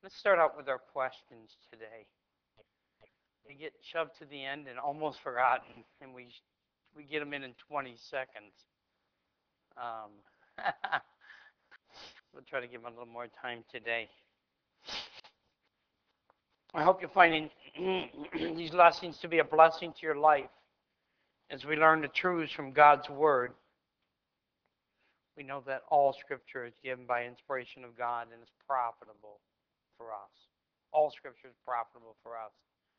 Let's start out with our questions today. They get shoved to the end and almost forgotten, and we get them in 20 seconds. Um, we'll try to give them a little more time today. I hope you're finding these lessons to be a blessing to your life as we learn the truths from God's Word. We know that all Scripture is given by inspiration of God and is profitable for us. All Scripture is profitable for us.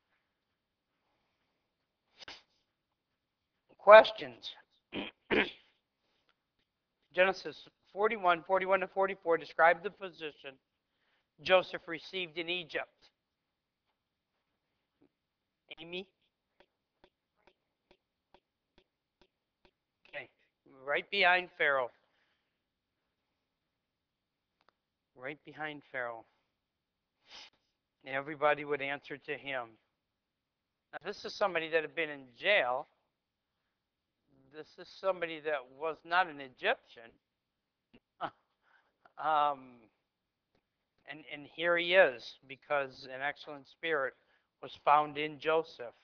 Questions. Genesis 41 to 44 describe the position Joseph received in Egypt. Amy? Okay. Right behind Pharaoh. Right behind Pharaoh. Everybody would answer to him. Now, this is somebody that had been in jail. This is somebody that was not an Egyptian. And here he is, because an excellent spirit was found in Joseph.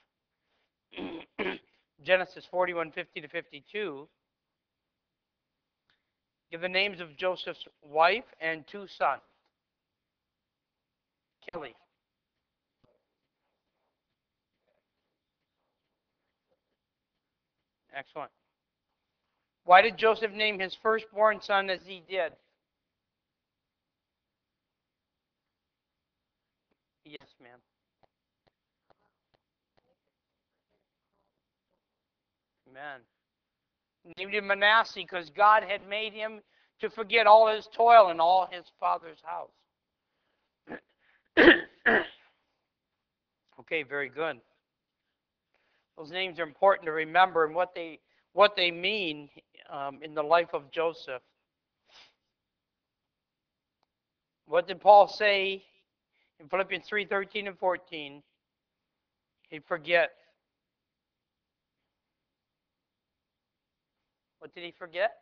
Genesis 41:50 to 52. Give the names of Joseph's wife and two sons. Kelly. Excellent. Why did Joseph name his firstborn son as he did? Yes, ma'am. Amen. Named him Manasseh because God had made him to forget all his toil in all his father's house. Okay, very good. Those names are important to remember and what they mean in the life of Joseph. What did Paul say in Philippians 3:13 and 14? He'd forget. What did he forget?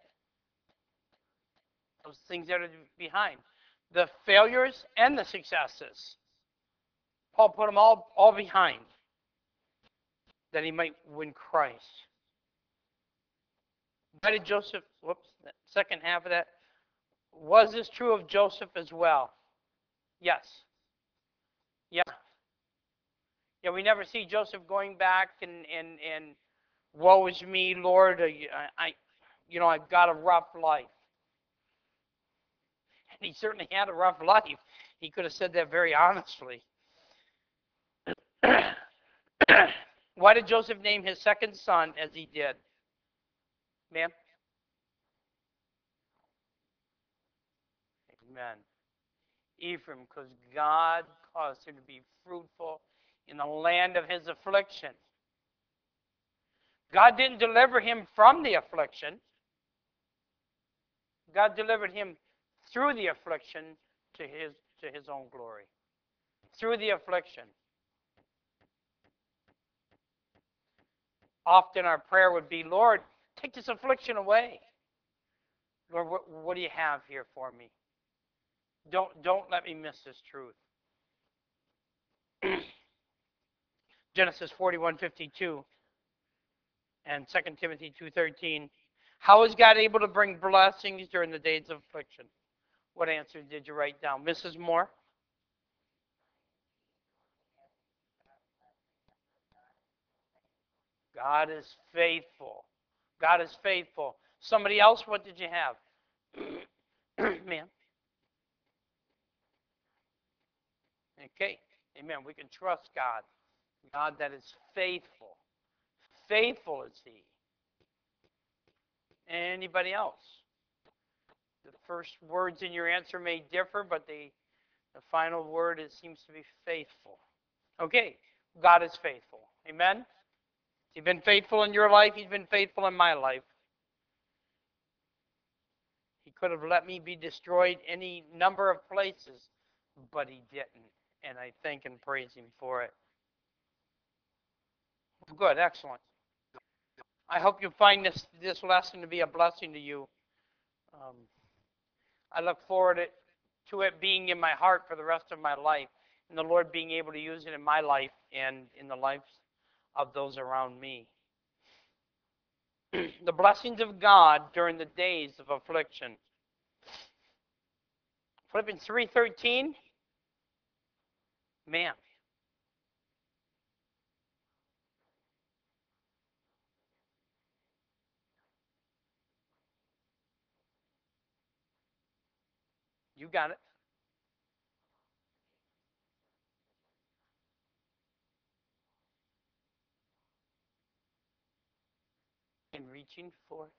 Those things that are behind. The failures and the successes. Paul put them all behind, that he might win Christ. Why did Joseph, the second half of that, was this true of Joseph as well? Yes. Yeah. Yeah, we never see Joseph going back and woe is me, Lord, I've got a rough life. And he certainly had a rough life. He could have said that very honestly. Why did Joseph name his second son as he did? Ma'am? Amen. Ephraim, because God caused him to be fruitful in the land of his affliction. God didn't deliver him from the affliction. God delivered him through the affliction to his own glory. Through the affliction. Often our prayer would be, Lord, take this affliction away. Lord, what do you have here for me? Don't let me miss this truth. Genesis 41:52 and 2 Timothy 2:13. How is God able to bring blessings during the days of affliction? What answer did you write down? Mrs. Moore? God is faithful. God is faithful. Somebody else, what did you have? Ma'am? Okay. Amen. We can trust God. God that is faithful. Faithful is He. Anybody else? The first words in your answer may differ, but the final word seems to be faithful. Okay. God is faithful. Amen? He's been faithful in your life. He's been faithful in my life. He could have let me be destroyed any number of places, but He didn't. And I thank and praise Him for it. Good, excellent. I hope you find this lesson to be a blessing to you. I look forward to it being in my heart for the rest of my life, and the Lord being able to use it in my life and in the lives of those around me. The blessings of God during the days of affliction. Philippians 3:13. Man. You got it. In reaching for.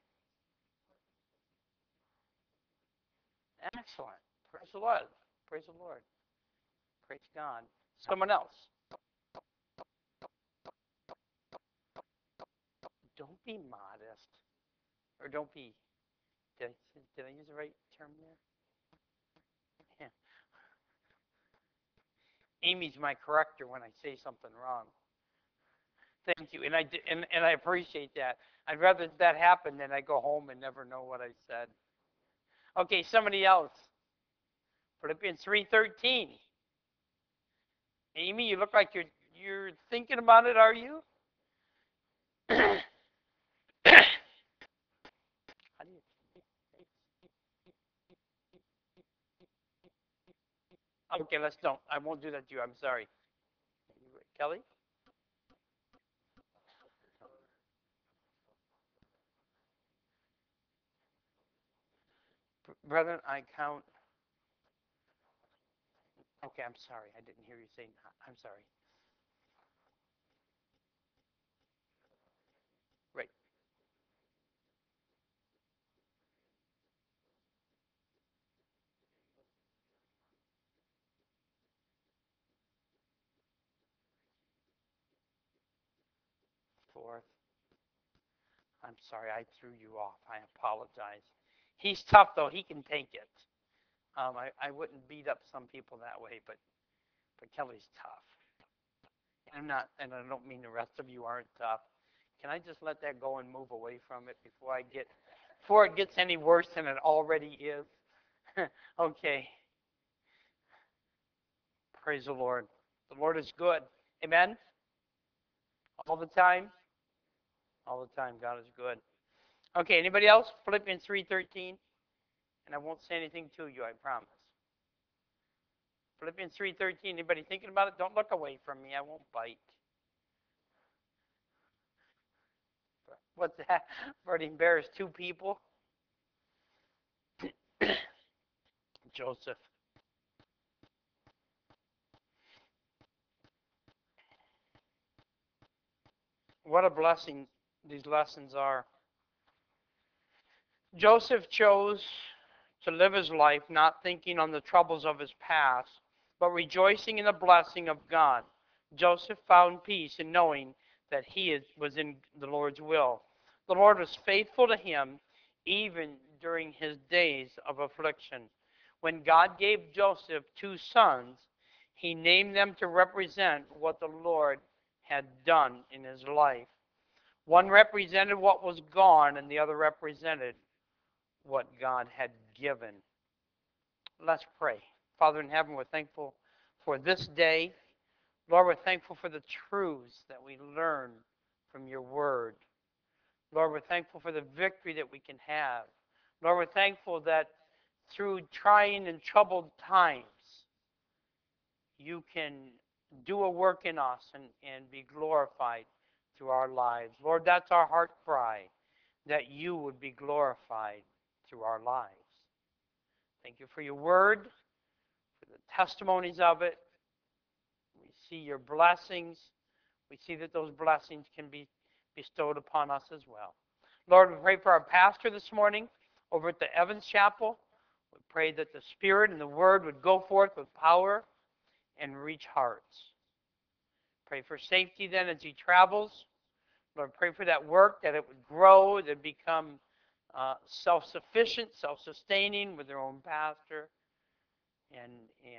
Excellent. Praise the Lord. Praise the Lord. Praise God. Someone else. Don't be modest. Or don't be. Did I use the right term there? Yeah. Amy's my corrector when I say something wrong. Thank you. And I appreciate that. I'd rather that happen than I go home and never know what I said. Okay, somebody else. Philippians 3:13. Amy, you look like you're thinking about it, are you? How do you Okay, let's don't. I won't do that to you. I'm sorry. Kelly? Brethren, I count. Okay, I'm sorry. I didn't hear you say I'm sorry. Right. Fourth. I'm sorry. I threw you off. I apologize. He's tough, though. He can take it. I wouldn't beat up some people that way, but Kelly's tough. I'm not, and I don't mean the rest of you aren't tough. Can I just let that go and move away from it before it gets any worse than it already is? Okay. Praise the Lord. The Lord is good. Amen? All the time? All the time, God is good. Okay, anybody else? Philippians 3:13. And I won't say anything to you, I promise. Philippians 3:13. Anybody thinking about it? Don't look away from me. I won't bite. What's that? For to embarrass two people? Joseph. What a blessing these lessons are. Joseph chose to live his life not thinking on the troubles of his past, but rejoicing in the blessing of God. Joseph found peace in knowing that he was in the Lord's will. The Lord was faithful to him even during his days of affliction. When God gave Joseph two sons, he named them to represent what the Lord had done in his life. One represented what was gone, and the other represented what God had given. Let's pray. Father in heaven, we're thankful for this day. Lord, we're thankful for the truths that we learn from your word. Lord, we're thankful for the victory that we can have. Lord, we're thankful that through trying and troubled times, you can do a work in us and be glorified through our lives. Lord, that's our heart cry, that you would be glorified through our lives. Thank you for your word, for the testimonies of it. We see your blessings. We see that those blessings can be bestowed upon us as well. Lord, we pray for our pastor this morning over at the Evans Chapel. We pray that the Spirit and the Word would go forth with power and reach hearts. Pray for safety then as he travels. Lord, pray for that work, that it would grow, that it become self-sufficient, self-sustaining with their own pastor. And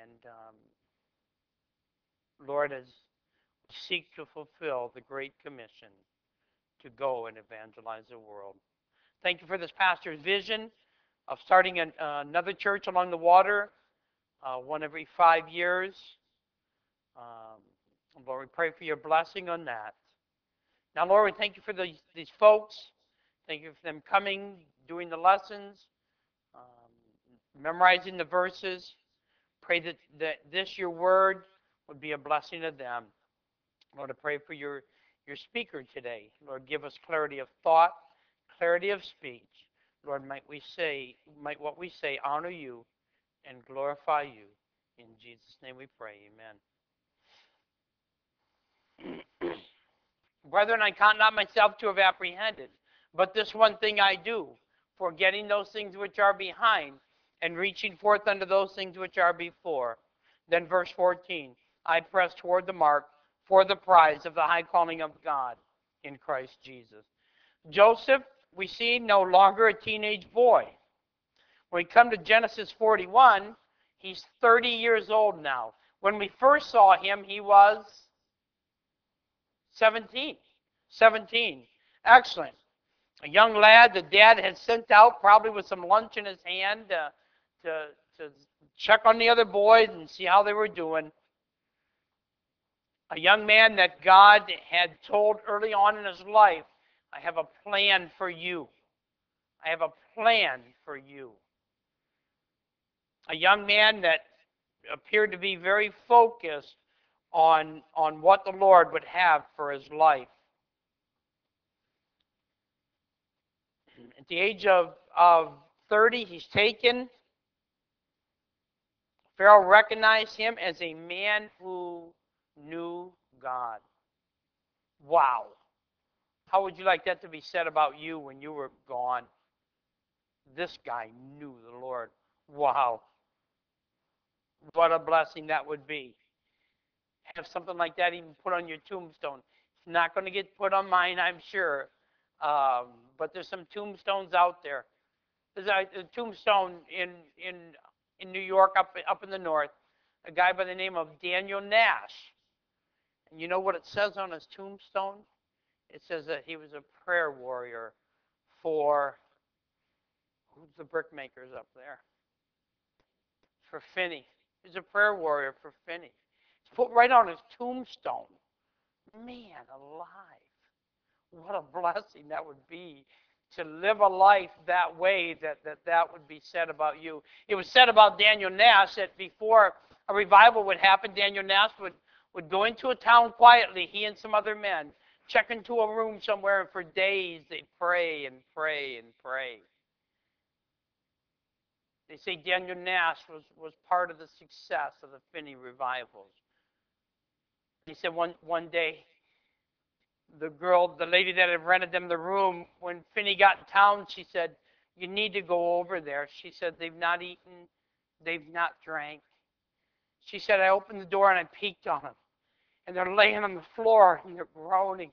Lord, as we seek to fulfill the Great Commission to go and evangelize the world. Thank you for this pastor's vision of starting another church along the water. one every 5 years. Um, Lord, we pray for your blessing on that. Now, Lord, we thank you for these folks. Thank you for them coming, doing the lessons, memorizing the verses. Pray that this, your word, would be a blessing to them. Lord, I pray for your speaker today. Lord, give us clarity of thought, clarity of speech. Lord, might what we say honor you and glorify you. In Jesus' name we pray. Amen. Brethren, I count not myself to have apprehended, but this one thing I do, forgetting those things which are behind, and reaching forth unto those things which are before. Then verse 14, I press toward the mark for the prize of the high calling of God in Christ Jesus. Joseph, we see, no longer a teenage boy. When we come to Genesis 41, he's 30 years old now. When we first saw him, he was 17. 17. Excellent. A young lad the dad had sent out, probably with some lunch in his hand, to, to check on the other boys and see how they were doing. A young man that God had told early on in his life, I have a plan for you. I have a plan for you. A young man that appeared to be very focused on what the Lord would have for his life. At the age of 30, he's taken. Pharaoh recognized him as a man who knew God. Wow. How would you like that to be said about you when you were gone? This guy knew the Lord. Wow. What a blessing that would be. Have something like that even put on your tombstone. It's not going to get put on mine, I'm sure. But there's some tombstones out there. There's a tombstone in New York, up in the north, a guy by the name of Daniel Nash. And you know what it says on his tombstone? It says that he was a prayer warrior for, who's the brickmakers up there? For Finney. He's a prayer warrior for Finney. It's put right on his tombstone. Man alive. What a blessing that would be to live a life that way, that would be said about you. It was said about Daniel Nash that before a revival would happen, Daniel Nash would go into a town quietly, he and some other men, check into a room somewhere, and for days they'd pray and pray and pray. They say Daniel Nash was part of the success of the Finney revivals. He said one day, the lady that had rented them the room, when Finney got in town, she said, you need to go over there. She said, they've not eaten, they've not drank. She said, I opened the door and I peeked on them. And they're laying on the floor and they're groaning.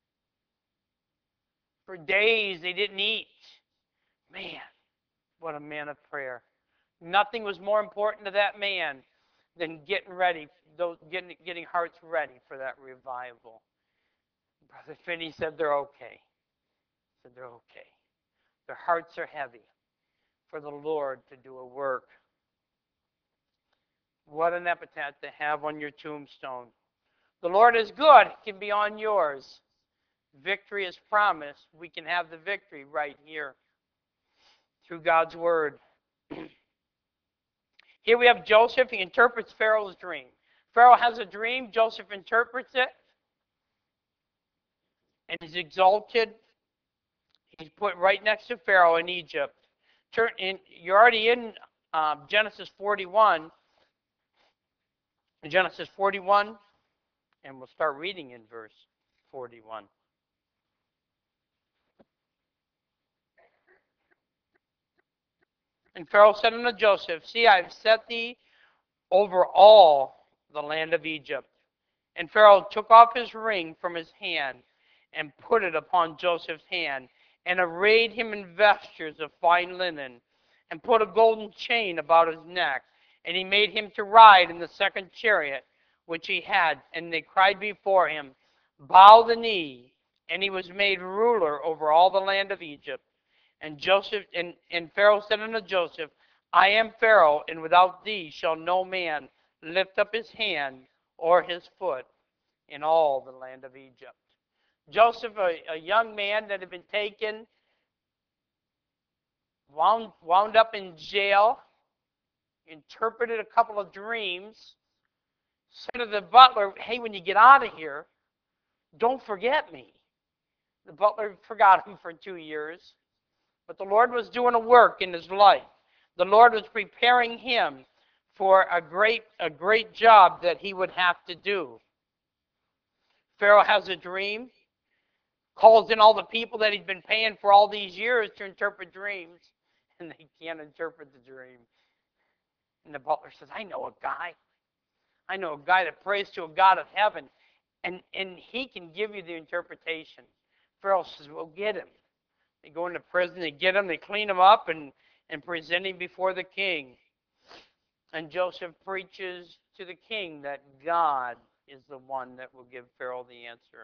For days they didn't eat. Man, what a man of prayer. Nothing was more important to that man than getting ready, getting hearts ready for that revival. Brother Finney said they're okay. Said they're okay. Their hearts are heavy for the Lord to do a work. What an epitaph to have on your tombstone. The Lord is good. It can be on yours. Victory is promised. We can have the victory right here through God's word. Here we have Joseph. He interprets Pharaoh's dream. Pharaoh has a dream. Joseph interprets it. And he's exalted. He's put right next to Pharaoh in Egypt. You're already in Genesis 41. Genesis 41. And we'll start reading in verse 41. And Pharaoh said unto Joseph, see, I have set thee over all the land of Egypt. And Pharaoh took off his ring from his hand and put it upon Joseph's hand, and arrayed him in vestures of fine linen, and put a golden chain about his neck. And he made him to ride in the second chariot which he had. And they cried before him, bow the knee. And he was made ruler over all the land of Egypt. And Pharaoh said unto Joseph, I am Pharaoh, and without thee shall no man lift up his hand or his foot in all the land of Egypt. Joseph, a young man that had been taken, wound up in jail, interpreted a couple of dreams, said to the butler, hey, when you get out of here, don't forget me. The butler forgot him for 2 years, but the Lord was doing a work in his life. The Lord was preparing him for a great job that he would have to do. Pharaoh has a dream, calls in all the people that he's been paying for all these years to interpret dreams, and they can't interpret the dream. And the butler says, I know a guy. I know a guy that prays to a God of heaven, and he can give you the interpretation. Pharaoh says, well, get him. They go into prison, they get him, they clean him up, and present him before the king. And Joseph preaches to the king that God is the one that will give Pharaoh the answer.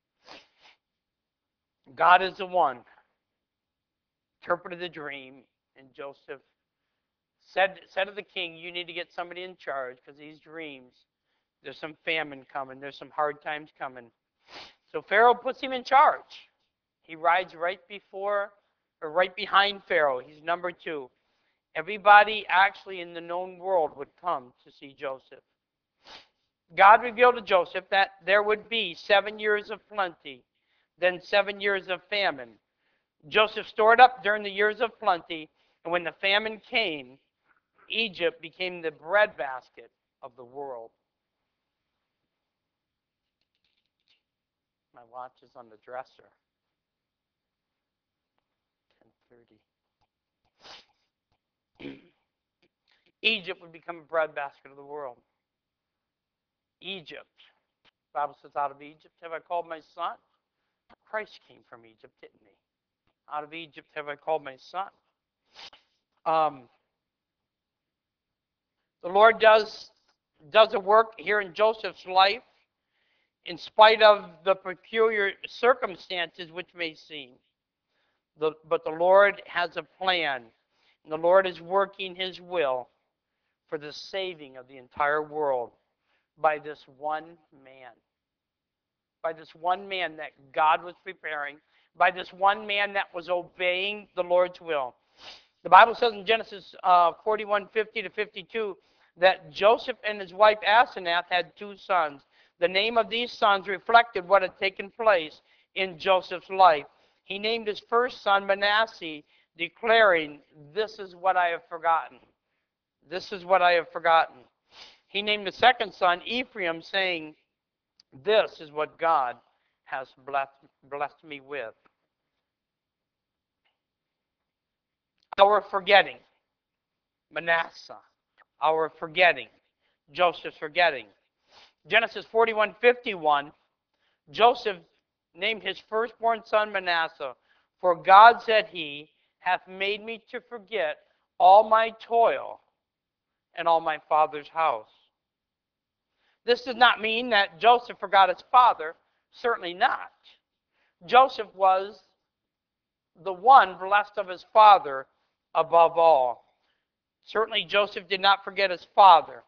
God is the one interpreted the dream, and Joseph said to the king, you need to get somebody in charge because these dreams, there's some famine coming, there's some hard times coming. So Pharaoh puts him in charge. He rides right behind Pharaoh. He's number 2. Everybody actually in the known world would come to see Joseph. God revealed to Joseph that there would be 7 years of plenty, then 7 years of famine. Joseph stored up during the years of plenty, and when the famine came, Egypt became the breadbasket of the world. My watch is on the dresser. 10:30. Egypt would become a breadbasket of the world. Egypt. The Bible says, out of Egypt have I called my son. Christ came from Egypt, didn't he? Out of Egypt have I called my son. The Lord does a work here in Joseph's life in spite of the peculiar circumstances which may seem. But the Lord has a plan, and the Lord is working his will for the saving of the entire world by this one man. By this one man that God was preparing, by this one man that was obeying the Lord's will. The Bible says in Genesis 41:50-52 that Joseph and his wife Asenath had 2 sons. The name of these sons reflected what had taken place in Joseph's life. He named his first son Manasseh, declaring, this is what I have forgotten. This is what I have forgotten. He named the second son Ephraim, saying, this is what God has blessed me with. Our forgetting. Manasseh. Our forgetting. Joseph's forgetting. Genesis 41:51, Joseph named his firstborn son Manasseh, for God, said he, hath made me to forget all my toil and all my father's house. This does not mean that Joseph forgot his father. Certainly not. Joseph was the one blessed of his father above all. Certainly Joseph did not forget his father.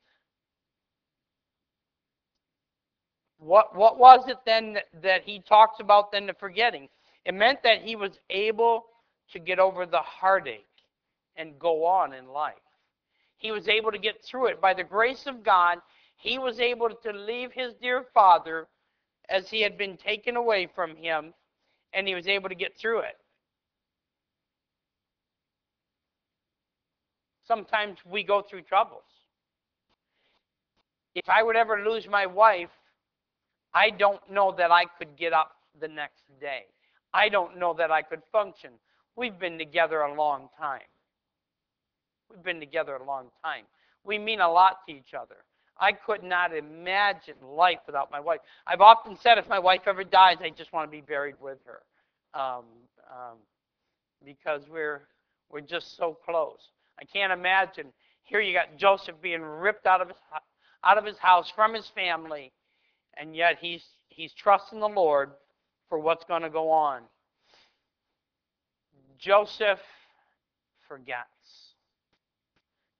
What was it then that he talks about then the forgetting? It meant that he was able to get over the heartache and go on in life. He was able to get through it. By the grace of God, he was able to leave his dear father as he had been taken away from him, and he was able to get through it. Sometimes we go through troubles. If I would ever lose my wife, I don't know that I could get up the next day. I don't know that I could function. We've been together a long time. We've been together a long time. We mean a lot to each other. I could not imagine life without my wife. I've often said if my wife ever dies, I just want to be buried with her, because we're just so close. I can't imagine. Here you got Joseph being ripped out of his house from his family, and yet he's trusting the Lord for what's going to go on. Joseph forgets.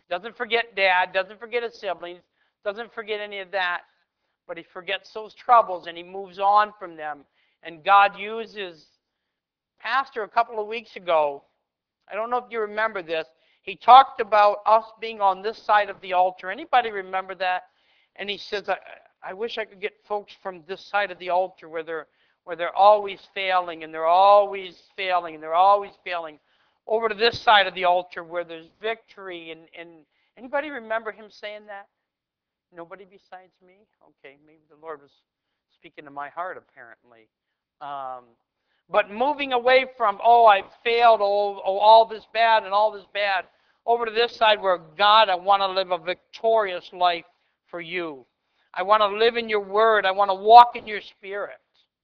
Doesn't forget dad, doesn't forget his siblings, doesn't forget any of that, but he forgets those troubles and he moves on from them. And God uses Pastor a couple of weeks ago. I don't know if you remember this. He talked about us being on this side of the altar. Anybody remember that? And he says, I wish I could get folks from this side of the altar where they're always failing and they're always failing and they're always failing, over to this side of the altar where there's victory. And anybody remember him saying that? Nobody besides me? Okay, maybe the Lord was speaking to my heart apparently. Um, but moving away from, I failed, all this bad and all this bad, over to this side where, God, I want to live a victorious life for you. I want to live in your word. I want to walk in your spirit.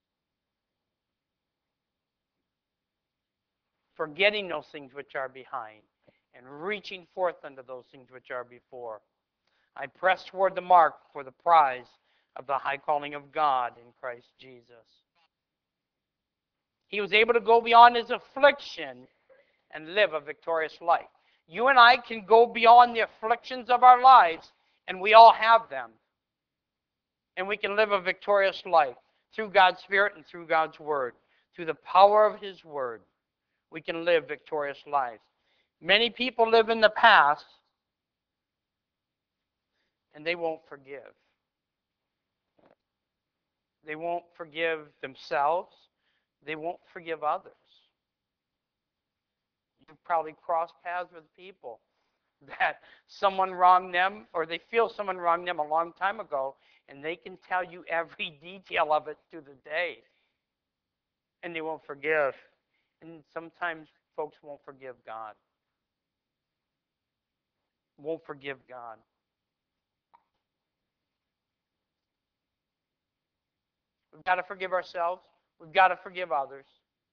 Forgetting those things which are behind and reaching forth unto those things which are before. I press toward the mark for the prize of the high calling of God in Christ Jesus. He was able to go beyond his affliction and live a victorious life. You and I can go beyond the afflictions of our lives, and we all have them. And we can live a victorious life through God's Spirit and through God's Word. Through the power of his Word, we can live victorious lives. Many people live in the past, and they won't forgive. They won't forgive themselves. They won't forgive others. You've probably crossed paths with people that someone wronged them, or they feel someone wronged them a long time ago, and they can tell you every detail of it to the day, and they won't forgive. And sometimes folks won't forgive God. Won't forgive God. We've got to forgive ourselves. We've got to forgive others.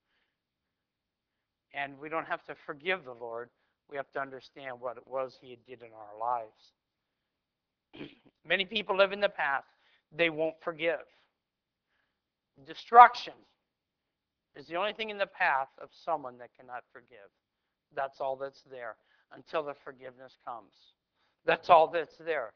And we don't have to forgive the Lord. We have to understand what it was he did in our lives. Many people live in the past. They won't forgive. Destruction is the only thing in the path of someone that cannot forgive. That's all that's there until the forgiveness comes. That's all that's there.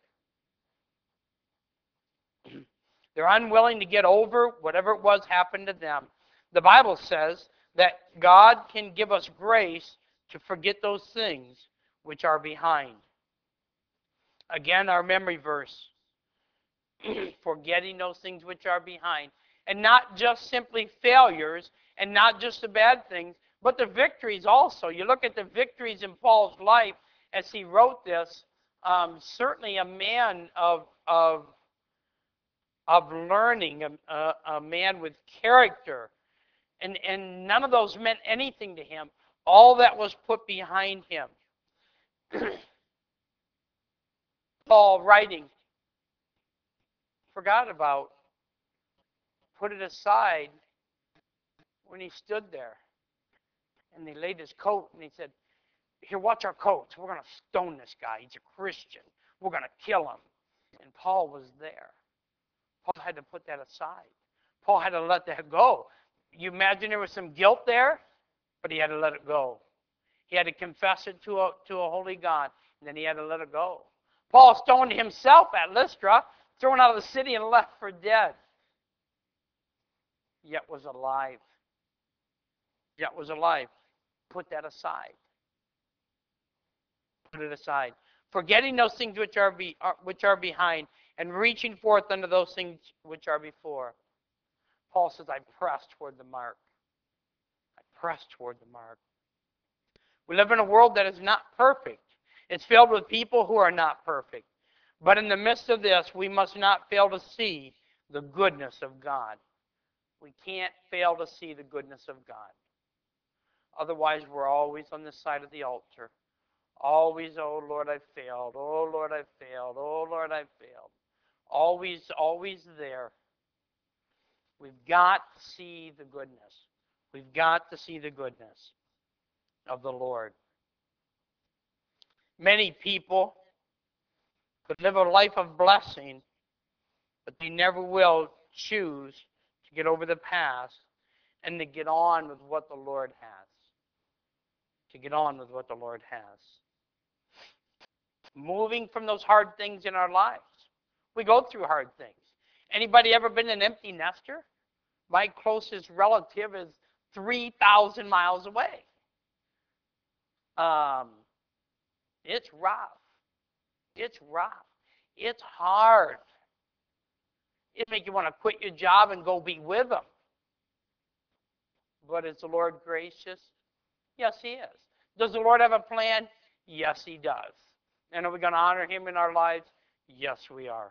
They're unwilling to get over whatever it was happened to them. The Bible says that God can give us grace to forget those things which are behind. Again, our memory verse, forgetting those things which are behind. And not just simply failures and not just the bad things, but the victories also. You look at the victories in Paul's life as he wrote this, certainly a man of learning, a man with character. And none of those meant anything to him. All that was put behind him. Paul writing, forgot about, put it aside when he stood there. And they laid his coat and he said, here, watch our coats. We're going to stone this guy. He's a Christian. We're going to kill him. And Paul was there. Paul had to put that aside. Paul had to let that go. You imagine there was some guilt there, but he had to let it go. He had to confess it to a holy God, and then he had to let it go. Paul stoned himself at Lystra, thrown out of the city and left for dead, yet was alive. Yet was alive. Put that aside. Put it aside. Forgetting those things which are behind, and reaching forth unto those things which are before. Paul says, I press toward the mark. I press toward the mark. We live in a world that is not perfect. It's filled with people who are not perfect. But in the midst of this, we must not fail to see the goodness of God. We can't fail to see the goodness of God. Otherwise, we're always on this side of the altar. Always, oh Lord, I failed. Oh Lord, I failed. Oh Lord, I failed. Always, always there. We've got to see the goodness. We've got to see the goodness of the Lord. Many people could live a life of blessing, but they never will choose to get over the past and to get on with what the Lord has. To get on with what the Lord has. moving from those hard things in our lives. We go through hard things. Anybody ever been an empty nester? My closest relative is 3,000 miles away. Um, it's rough. It's rough. It's hard. It make you want to quit your job and go be with them. But is the Lord gracious? Yes, He is. Does the Lord have a plan? Yes, He does. And are we going to honor Him in our lives? Yes, we are.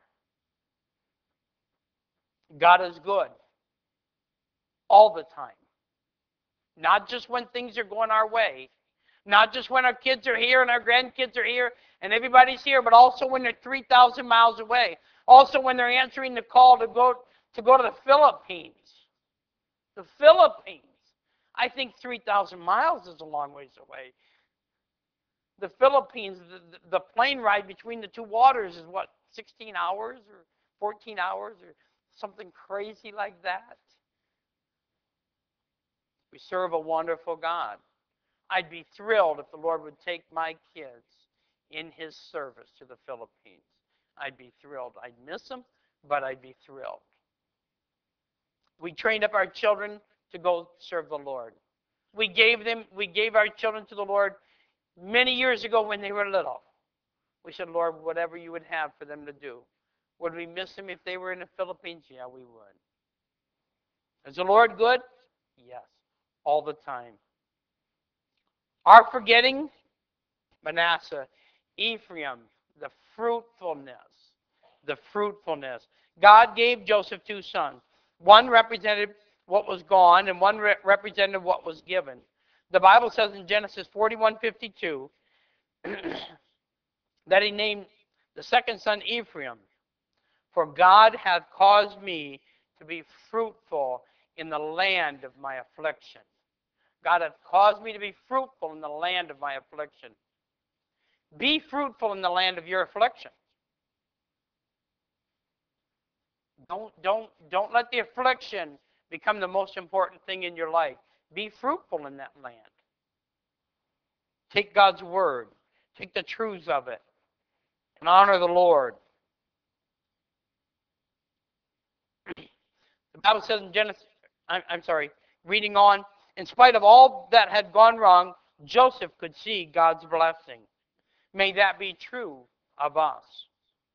God is good all the time. Not just when things are going our way, not just when our kids are here and our grandkids are here and everybody's here, but also when they're 3,000 miles away. Also when they're answering the call to go to the Philippines. The Philippines. I think 3,000 miles is a long ways away. The Philippines, the plane ride between the two waters is what, 16 hours or 14 hours or something crazy like that? We serve a wonderful God. I'd be thrilled if the Lord would take my kids in His service to the Philippines. I'd be thrilled. I'd miss them, but I'd be thrilled. We trained up our children to go serve the Lord. We gave our children to the Lord many years ago when they were little. We said, Lord, whatever you would have for them to do. Would we miss them if they were in the Philippines? Yeah, we would. Is the Lord good? Yes, all the time. Our forgetting, Manasseh, Ephraim, the fruitfulness. The fruitfulness. God gave Joseph two sons. One represented what was gone, and one represented what was given. The Bible says in Genesis 41:52 that He named the second son Ephraim, for God hath caused me to be fruitful in the land of my affliction. God hath caused me to be fruitful in the land of my affliction. Be fruitful in the land of your affliction. Don't let the affliction become the most important thing in your life. Be fruitful in that land. Take God's word. Take the truths of it. And honor the Lord. The Bible says in Genesis, reading on, in spite of all that had gone wrong, Joseph could see God's blessing. May that be true of us.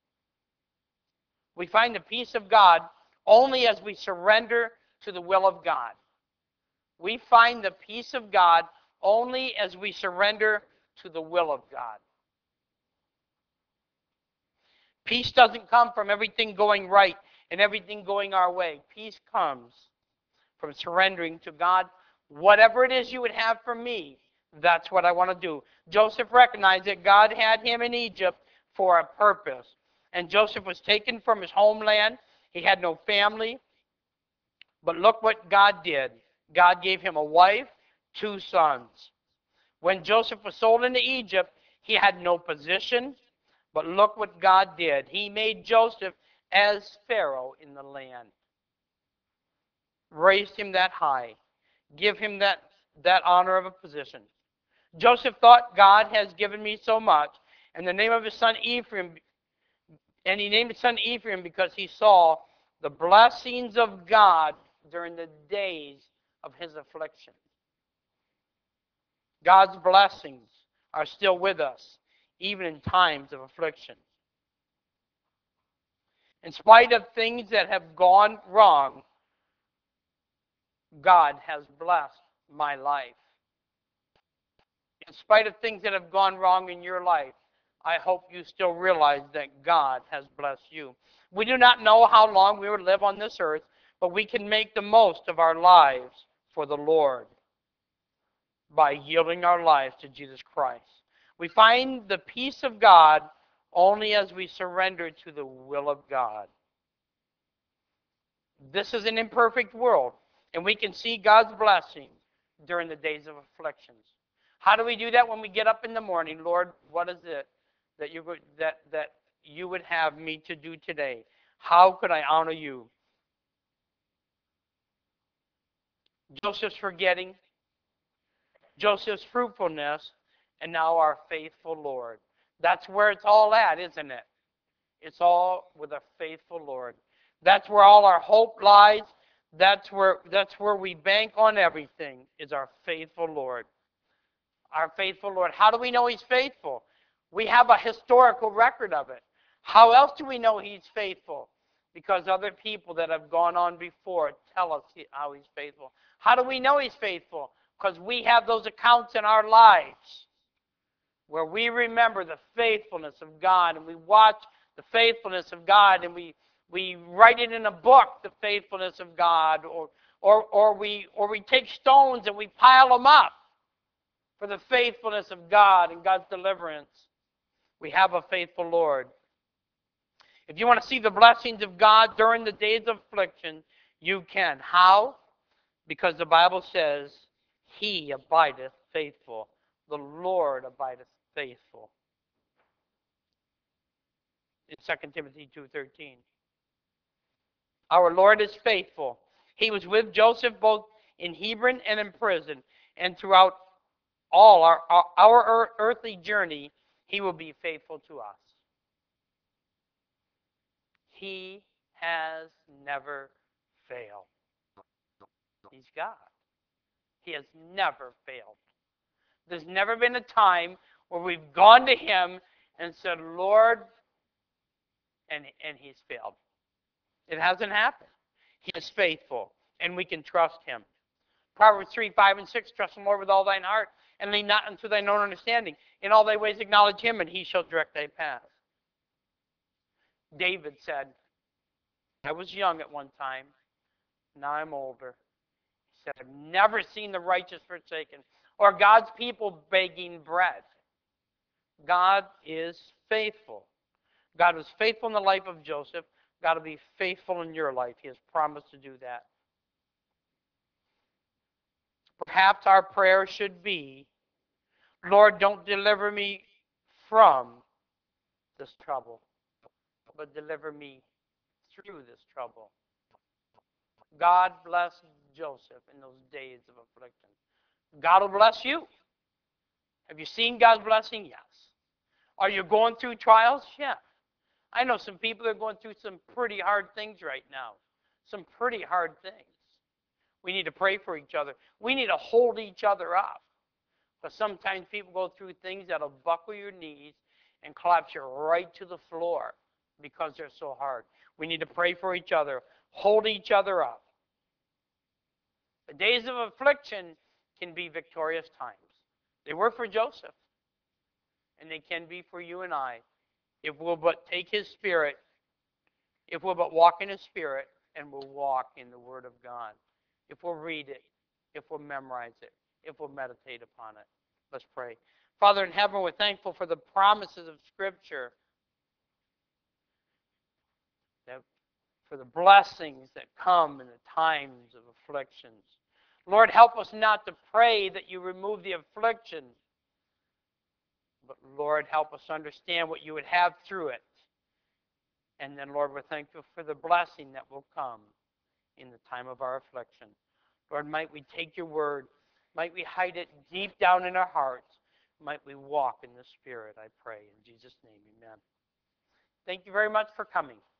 We find the peace of God only as we surrender to the will of God. We find the peace of God only as we surrender to the will of God. Peace doesn't come from everything going right and everything going our way. Peace comes from surrendering to God. Whatever it is you would have for me, that's what I want to do. Joseph recognized that God had him in Egypt for a purpose. And Joseph was taken from his homeland. He had no family. But look what God did. God gave him a wife, two sons. When Joseph was sold into Egypt, he had no position. But look what God did. He made Joseph as Pharaoh in the land. Raised him that high. Give him that honor of a position. Joseph thought, God has given me so much. And the name of his son Ephraim, and he named his son Ephraim because he saw the blessings of God during the days of his affliction. God's blessings are still with us, even in times of affliction. In spite of things that have gone wrong, God has blessed my life. In spite of things that have gone wrong in your life, I hope you still realize that God has blessed you. We do not know how long we will live on this earth, but we can make the most of our lives for the Lord by yielding our lives to Jesus Christ. We find the peace of God only as we surrender to the will of God. This is an imperfect world, and we can see God's blessing during the days of afflictions. How do we do that when we get up in the morning? Lord, what is it that you would have me to do today? How could I honor you? Joseph's forgetting, Joseph's fruitfulness, and now our faithful Lord. That's where it's all at, isn't it? It's all with a faithful Lord. That's where all our hope lies. That's where we bank on everything, is our faithful Lord. Our faithful Lord. How do we know He's faithful? We have a historical record of it. How else do we know He's faithful? Because other people that have gone on before tell us how He's faithful. How do we know He's faithful? Because we have those accounts in our lives where we remember the faithfulness of God, and we watch the faithfulness of God, and we write it in a book, the faithfulness of God, or we take stones and we pile them up for the faithfulness of God and God's deliverance. We have a faithful Lord. If you want to see the blessings of God during the days of affliction, you can. How? Because the Bible says, He abideth faithful. The Lord abideth faithful. In 2 Timothy 2:13. Our Lord is faithful. He was with Joseph both in Hebron and in prison, and throughout all our earthly journey, He will be faithful to us. He has never failed. He's God. He has never failed. There's never been a time where we've gone to Him and said, Lord, and He's failed. It hasn't happened. He is faithful, and we can trust Him. Proverbs 3:5-6, trust the Lord with all thine heart, and lean not unto thine own understanding. In all thy ways acknowledge Him, and He shall direct thy path. David said, I was young at one time, now I'm older. He said, I've never seen the righteous forsaken, or God's people begging bread. God is faithful. God was faithful in the life of Joseph. God will be faithful in your life. He has promised to do that. Perhaps our prayer should be, Lord, don't deliver me from this trouble, but deliver me through this trouble. God bless Joseph in those days of affliction. God will bless you. Have you seen God's blessing? Yes. Are you going through trials? Yeah. I know some people that are going through some pretty hard things right now. Some pretty hard things. We need to pray for each other. We need to hold each other up. But sometimes people go through things that'll buckle your knees and collapse you right to the floor because they're so hard. We need to pray for each other. Hold each other up. The days of affliction can be victorious times. They were for Joseph. And they can be for you and I. If we'll but take His Spirit, if we'll but walk in His Spirit, and we'll walk in the Word of God. If we'll read it, if we'll memorize it, if we'll meditate upon it. Let's pray. Father in heaven, we're thankful for the promises of Scripture, for the blessings that come in the times of afflictions. Lord, help us not to pray that you remove the affliction, but Lord, help us understand what you would have through it. And then, Lord, we're thankful for the blessing that will come in the time of our affliction. Lord, might we take your word, might we hide it deep down in our hearts, might we walk in the Spirit, I pray. In Jesus' name, amen. Thank you very much for coming.